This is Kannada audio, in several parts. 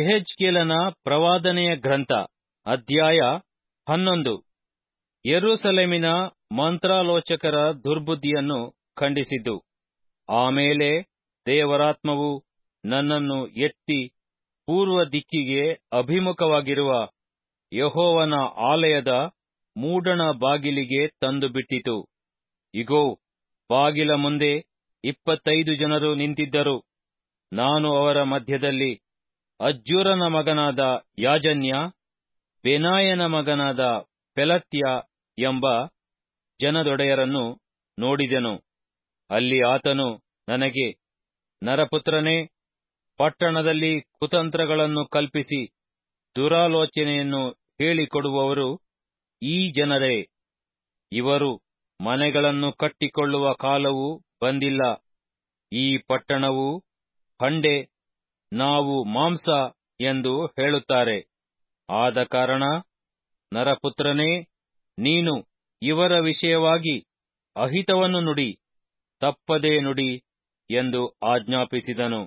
ಯೆಹೆಜ್ಕೇಲನ ಪ್ರವಾದನೆಯ ಗ್ರಂಥ ಅಧ್ಯಾಯ 11. ಯೆರೂಸಲೇಮಿನ ಮಂತ್ರಾಲೋಚಕರ ದುರ್ಬುದ್ಧಿಯನ್ನು ಖಂಡಿಸಿದ್ದು. ಆಮೇಲೆ ದೇವರಾತ್ಮವು ನನ್ನನ್ನು ಎತ್ತಿ ಪೂರ್ವ ದಿಕ್ಕಿಗೆ ಅಭಿಮುಖವಾಗಿರುವ ಯೆಹೋವನ ಆಲಯದ ಮೂಡಣ ಬಾಗಿಲಿಗೆ ತಂದು ಬಿಟ್ಟಿತು. ಇಗೋ, ಬಾಗಿಲ ಮುಂದೆ 25 ಜನರು ನಿಂತಿದ್ದರು. ನಾನು ಅವರ ಮಧ್ಯದಲ್ಲಿ ಅಜ್ಜೂರನ ಮಗನಾದ ಯಾಜನ್ಯ, ಬೆನಾಯನ ಮಗನಾದ ಪೆಲತ್ಯ ಎಂಬ ಜನದೊಡೆಯರನ್ನು ನೋಡಿದೆನು. ಅಲ್ಲಿ ಆತನು ನನಗೆ, ನರಪುತ್ರನೇ, ಪಟ್ಟಣದಲ್ಲಿ ಕುತಂತ್ರಗಳನ್ನು ಕಲ್ಪಿಸಿ ದುರಾಲೋಚನೆಯನ್ನು ಹೇಳಿಕೊಡುವವರು ಈ ಜನರೇ. ಇವರು ಮನೆಗಳನ್ನು ಕಟ್ಟಿಕೊಳ್ಳುವ ಕಾಲವು ಬಂದಿಲ್ಲ. ಈ ಪಟ್ಟಣವು ಹಂಡೆ, ನಾವು ಮಾಂಸ ಎಂದು ಹೇಳುತ್ತಾರೆ. ಆದ ಕಾರಣ ನರಪುತ್ರನೇ, ನೀನು ಇವರ ವಿಷಯವಾಗಿ ಅಹಿತವನ್ನು ನುಡಿ, ತಪ್ಪದೇ ನುಡಿ ಎಂದು ಆಜ್ಞಾಪಿಸಿದನು.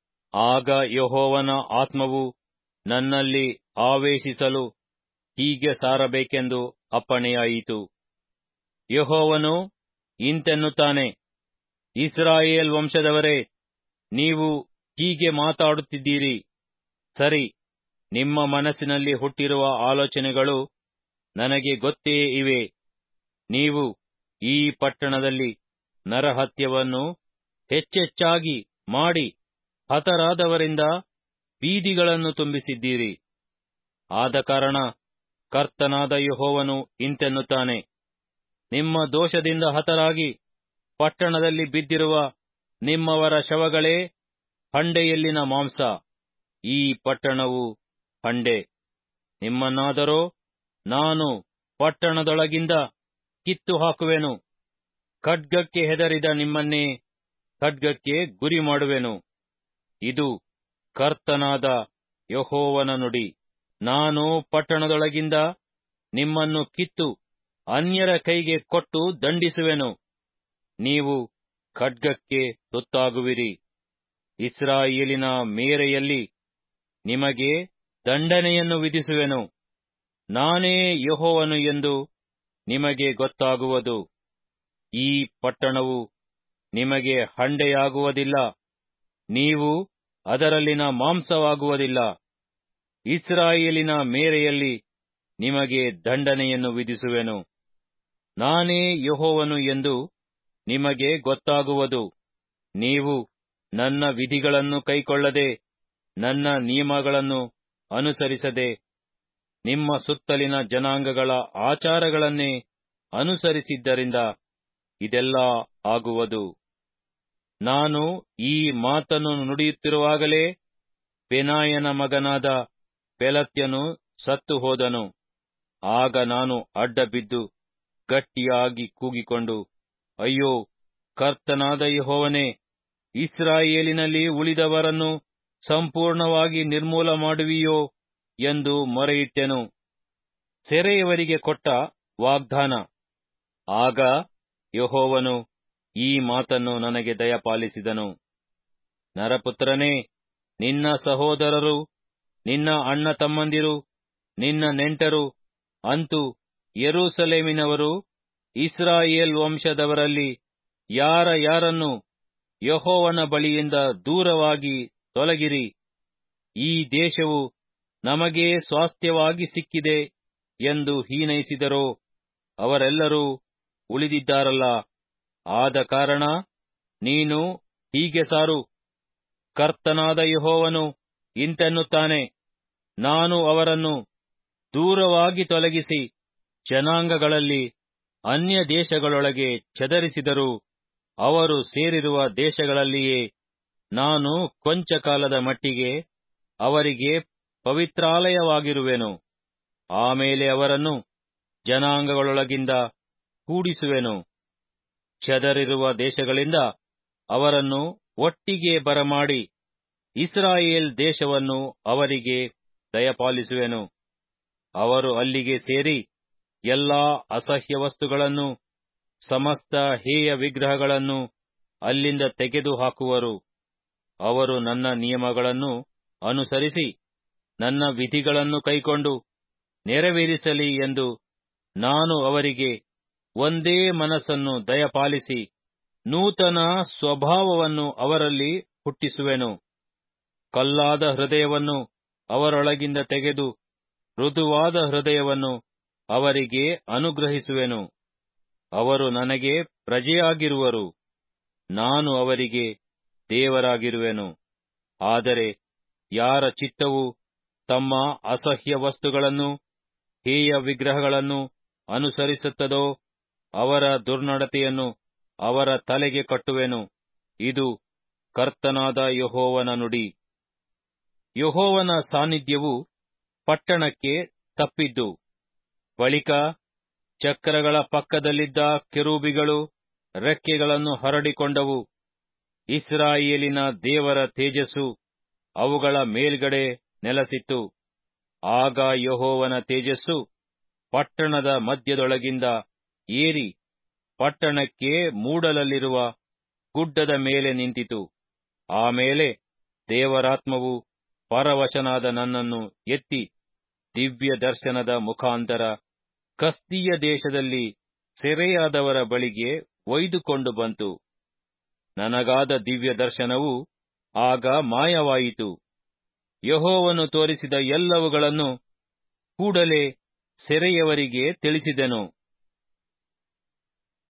ಆಗ ಯೆಹೋವನ ಆತ್ಮವು ನನ್ನಲ್ಲಿ ಆವೇಶಿಸಲು ಹೀಗೆ ಸಾರಬೇಕೆಂದು ಅಪ್ಪಣೆಯಾಯಿತು. ಯೆಹೋವನು ಇಂತೆನ್ನುತ್ತಾನೆ, ಇಸ್ರಾಯೇಲ್ ವಂಶದವರೇ, ನೀವು ಹೀಗೆ ಮಾತಾಡುತ್ತಿದ್ದೀರಿ. ಸರಿ, ನಿಮ್ಮ ಮನಸ್ಸಿನಲ್ಲಿ ಹುಟ್ಟಿರುವ ಆಲೋಚನೆಗಳು ನನಗೆ ಗೊತ್ತೇ ಇವೆ. ನೀವು ಈ ಪಟ್ಟಣದಲ್ಲಿ ನರಹತ್ಯವನ್ನು ಹೆಚ್ಚೆಚ್ಚಾಗಿ ಮಾಡಿ ಹತರಾದವರಿಂದ ಬೀದಿಗಳನ್ನು ತುಂಬಿಸಿದ್ದೀರಿ. ಆದ ಕಾರಣ ಕರ್ತನಾದ ಯೆಹೋವನು ಇಂತೆನ್ನುತ್ತಾನೆ, ನಿಮ್ಮ ದೋಷದಿಂದ ಹತರಾಗಿ ಪಟ್ಟಣದಲ್ಲಿ ಬಿದ್ದಿರುವ ನಿಮ್ಮವರ ಶವಗಳೇ ಹಂಡೆಯಲ್ಲಿನ ಮಾಂಸ. ಈ ಪಟ್ಟಣವು ಹಂಡೆ. ನಿಮ್ಮನ್ನಾದರೋ ನಾನು ಪಟ್ಟಣದೊಳಗಿಂದ ಕಿತ್ತು ಹಾಕುವೆನು. ಖಡ್ಗಕ್ಕೆ ಹೆದರಿದ ನಿಮ್ಮನ್ನೇ ಖಡ್ಗಕ್ಕೆ ಗುರಿ ಮಾಡುವೆನು. ಇದು ಕರ್ತನಾದ ಯೆಹೋವನ ನುಡಿ. ನಾನು ಪಟ್ಟಣದೊಳಗಿಂದ ನಿಮ್ಮನ್ನು ಕಿತ್ತು ಅನ್ಯರ ಕೈಗೆ ಕೊಟ್ಟು ದಂಡಿಸುವೆನು. ನೀವು ಖಡ್ಗಕ್ಕೆ ತುತ್ತಾಗುವಿರಿ. ಇಸ್ರಾಯೇಲಿನ ಮೇರೆಯಲ್ಲಿ ನಿಮಗೆ ದಂಡನೆಯನ್ನು ವಿಧಿಸುವೆನು. ನಾನೇ ಯೆಹೋವನು ಎಂದು ನಿಮಗೆ ಗೊತ್ತಾಗುವುದು. ಈ ಪಟ್ಟಣವು ನಿಮಗೆ ಹಂಡೆಯಾಗುವುದಿಲ್ಲ, ನೀವು ಅದರಲ್ಲಿನ ಮಾಂಸವಾಗುವುದಿಲ್ಲ. ಇಸ್ರಾಯೇಲಿನ ಮೇರೆಯಲ್ಲಿ ನಿಮಗೆ ದಂಡನೆಯನ್ನು ವಿಧಿಸುವೆನು. ನಾನೇ ಯೆಹೋವನು ಎಂದು ನಿಮಗೆ ಗೊತ್ತಾಗುವುದು. ನೀವು ನನ್ನ ವಿಧಿಗಳನ್ನು ಕೈಕೊಳ್ಳದೆ, ನನ್ನ ನಿಯಮಗಳನ್ನು ಅನುಸರಿಸದೆ, ನಿಮ್ಮ ಸುತ್ತಲಿನ ಜನಾಂಗಗಳ ಆಚಾರಗಳನ್ನೇ ಅನುಸರಿಸಿದ್ದರಿಂದ ಇದೆಲ್ಲ ಆಗುವುದು. ನಾನು ಈ ಮಾತನ್ನು ನುಡಿಯುತ್ತಿರುವಾಗಲೇ ಬೆನಾಯನ ಮಗನಾದ ಪೆಲತ್ಯನು ಸತ್ತು ಹೋದನು. ಆಗ ನಾನು ಅಡ್ಡಬಿದ್ದು ಗಟ್ಟಿಯಾಗಿ ಕೂಗಿಕೊಂಡು, ಅಯ್ಯೋ, ಕರ್ತನಾದ ಯೆಹೋವನೇ, ಇಸ್ರಾಯೇಲಿನಲ್ಲಿ ಉಳಿದವರನ್ನು ಸಂಪೂರ್ಣವಾಗಿ ನಿರ್ಮೂಲ ಮಾಡುವಿಯೋ ಎಂದು ಮೊರೆಯಿಟ್ಟೆನು. ಸೆರೆಯವರಿಗೆ ಕೊಟ್ಟ ವಾಗ್ದಾನ. ಆಗ ಯೆಹೋವನು ಈ ಮಾತನ್ನು ನನಗೆ ದಯಪಾಲಿಸಿದನು. ನರಪುತ್ರನೇ, ನಿನ್ನ ಸಹೋದರರು, ನಿನ್ನ ಅಣ್ಣ ತಮ್ಮಂದಿರು, ನಿನ್ನ ನೆಂಟರು, ಅಂತೂ ಯೆರೂಸಲೇಮಿನವರು, ಇಸ್ರಾಯೇಲ್ ವಂಶದವರಲ್ಲಿ ಯಾರನ್ನು ಯೆಹೋವನ ಬಳಿಯಿಂದ ದೂರವಾಗಿ ತೊಲಗಿರಿ. ಈ ದೇಶವು ನಮಗೇ ಸ್ವಾಸ್ಥ್ಯವಾಗಿ ಸಿಕ್ಕಿದೆ ಎಂದು ಹೀನೈಸಿದರೋ ಅವರೆಲ್ಲರೂ ಉಳಿದಿದ್ದಾರಲ್ಲ. ಆದ ಕಾರಣ ನೀನು ಹೀಗೆ ಸಾರು, ಕರ್ತನಾದ ಯೆಹೋವನು ಇಂತೆನ್ನುತ್ತಾನೆ, ನಾನು ಅವರನ್ನು ದೂರವಾಗಿ ತೊಲಗಿಸಿ ಜನಾಂಗಗಳಲ್ಲಿ ಅನ್ಯ ದೇಶಗಳೊಳಗೆ ಚದರಿಸಿದರೂ ಅವರು ಸೇರಿರುವ ದೇಶಗಳಲ್ಲಿಯೇ ನಾನು ಕೊಂಚ ಕಾಲದ ಮಟ್ಟಿಗೆ ಅವರಿಗೆ ಪವಿತ್ರಾಲಯವಾಗಿರುವೆನು. ಆಮೇಲೆ ಅವರನ್ನು ಜನಾಂಗಗಳೊಳಗಿಂದ ಕೂಡಿಸುವೆನು. ಚದರಿರುವ ದೇಶಗಳಿಂದ ಅವರನ್ನು ಒಟ್ಟಿಗೆ ಬರಮಾಡಿ ಇಸ್ರಾಯೇಲ್ ದೇಶವನ್ನು ಅವರಿಗೆ ದಯಪಾಲಿಸುವೆನು. ಅವರು ಅಲ್ಲಿಗೆ ಸೇರಿ ಎಲ್ಲಾ ಅಸಹ್ಯ ವಸ್ತುಗಳನ್ನು, ಸಮಸ್ತ ಹೇಯ ವಿಗ್ರಹಗಳನ್ನು ಅಲ್ಲಿಂದ ತೆಗೆದು ಹಾಕುವರು. ಅವರು ನನ್ನ ನಿಯಮಗಳನ್ನು ಅನುಸರಿಸಿ ನನ್ನ ವಿಧಿಗಳನ್ನು ಕೈಕೊಂಡು ನೆರವೇರಿಸಲಿ ಎಂದು ನಾನು ಅವರಿಗೆ ಒಂದೇ ಮನಸ್ಸನ್ನು ದಯಪಾಲಿಸಿ ನೂತನ ಸ್ವಭಾವವನ್ನು ಅವರಲ್ಲಿ ಹುಟ್ಟಿಸುವೆನು. ಕಲ್ಲಾದ ಹೃದಯವನ್ನು ಅವರೊಳಗಿಂದ ತೆಗೆದು ಮೃದುವಾದ ಹೃದಯವನ್ನು ಅವರಿಗೆ ಅನುಗ್ರಹಿಸುವೆನು. ಅವರು ನನಗೆ ಪ್ರಜೆಯಾಗಿರುವರು, ನಾನು ಅವರಿಗೆ ದೇವರಾಗಿರುವೆನು. ಆದರೆ ಯಾರ ಚಿತ್ತವು ತಮ್ಮ ಅಸಹ್ಯ ವಸ್ತುಗಳನ್ನು, ಹೇಯ ವಿಗ್ರಹಗಳನ್ನು ಅನುಸರಿಸುತ್ತದೋ ಅವರ ದುರ್ನಡತೆಯನ್ನು ಅವರ ತಲೆಗೆ ಕಟ್ಟುವೆನು. ಇದು ಕರ್ತನಾದ ಯೆಹೋವನ ನುಡಿ. ಯೆಹೋವನ ಸಾನ್ನಿಧ್ಯವು ಪಟ್ಟಣಕ್ಕೆ ತಪ್ಪಿದ್ದು. ಬಳಿಕ ಚಕ್ರಗಳ ಪಕ್ಕದಲ್ಲಿದ್ದ ಕೆರೂಬಿಗಳು ರೆಕ್ಕೆಗಳನ್ನು ಹರಡಿಕೊಂಡವು. ಇಸ್ರಾಯೇಲಿನ ದೇವರ ತೇಜಸ್ಸು ಅವುಗಳ ಮೇಲ್ಗಡೆ ನೆಲಸಿತ್ತು. ಆಗ ಯೆಹೋವನ ತೇಜಸ್ಸು ಪಟ್ಟಣದ ಮಧ್ಯದೊಳಗಿಂದ ಏರಿ ಪಟ್ಟಣಕ್ಕೆ ಮೂಡಲಲ್ಲಿರುವ ಗುಡ್ಡದ ಮೇಲೆ ನಿಂತಿತು. ಆಮೇಲೆ ದೇವರಾತ್ಮವು ಪರವಶನಾದ ನನ್ನನ್ನು ಎತ್ತಿ ದಿವ್ಯ ದರ್ಶನದ ಮುಖಾಂತರ ಕಸ್ದೀಯ ದೇಶದಲ್ಲಿ ಸೆರೆಯಾದವರ ಬಳಿಗೆ ಒಯ್ದುಕೊಂಡು ಬಂತು. ನನಗಾದ ದಿವ್ಯ ದರ್ಶನವು ಆಗ ಮಾಯವಾಯಿತು. ಯೆಹೋವನು ತೋರಿಸಿದ ಎಲ್ಲವುಗಳನ್ನು ಕೂಡಲೇ ಸೆರೆಯವರಿಗೆ ತಿಳಿಸಿದೆನು.